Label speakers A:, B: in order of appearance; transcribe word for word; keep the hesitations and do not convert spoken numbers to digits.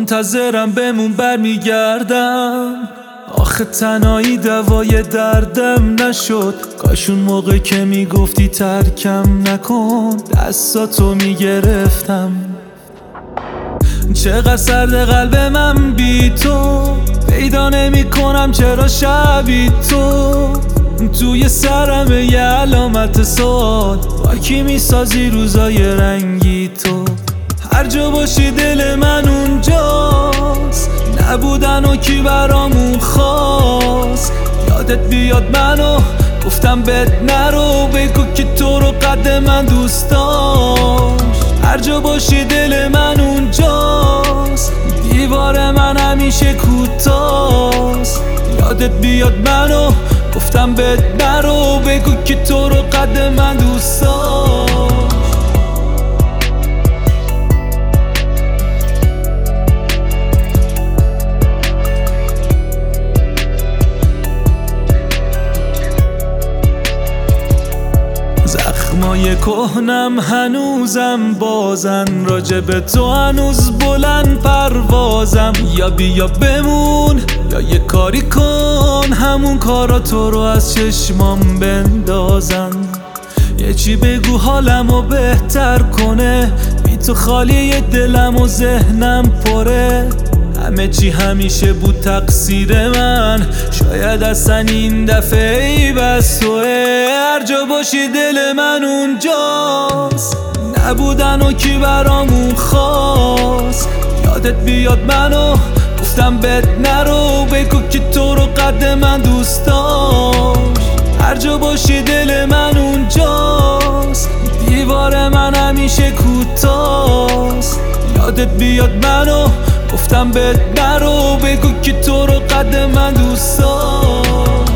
A: منتظرم بمون برمیگردم. آخه تنهایی دوای دردم نشد، کاش اون موقع که میگفتی ترکم نکن دستاتو میگرفتم. چقدر سرد قلب من بی تو، پیدا نمی کنم چرا شبی تو توی سرم یه علامت سوال، با کی میسازی روزای رنگی تو؟ هر جا باشی دل من اونجاست، نبودن و کی برامون خواست. یادت بیاد منو گفتم بهت نرو، بگو که تو رو قد من دوست داشت. هر جا باشی دل من اونجاست، دیوار من همیشه کوتاست. یادت بیاد منو گفتم بهت نرو، بگو که تو رو قد من دوست داشت. زخمای کهنم هنوزم بازن، راجب تو هنوز بلند پروازم. یا بیا بمون یا یه کاری کن، همون کارا تو رو از چشمام بندازن. یه چی بگو حالمو بهتر کنه، بی تو خالی دلم و ذهنم پره. همه چی همیشه بود تقصیر من، شاید اصلا این دفعه ای بس توه. هر جا باشی دل من اونجاست، نبودن و کی برامون خواست. یادت بیاد منو گفتم بهت نرو، بگو که تو رو قد من دوست داشت. هر جا باشی دل من اونجاست، دیوار من همیشه کوتاست. یادت بیاد منو گفتم بهت نرو، بگو که تو رو قد من دوست داشت.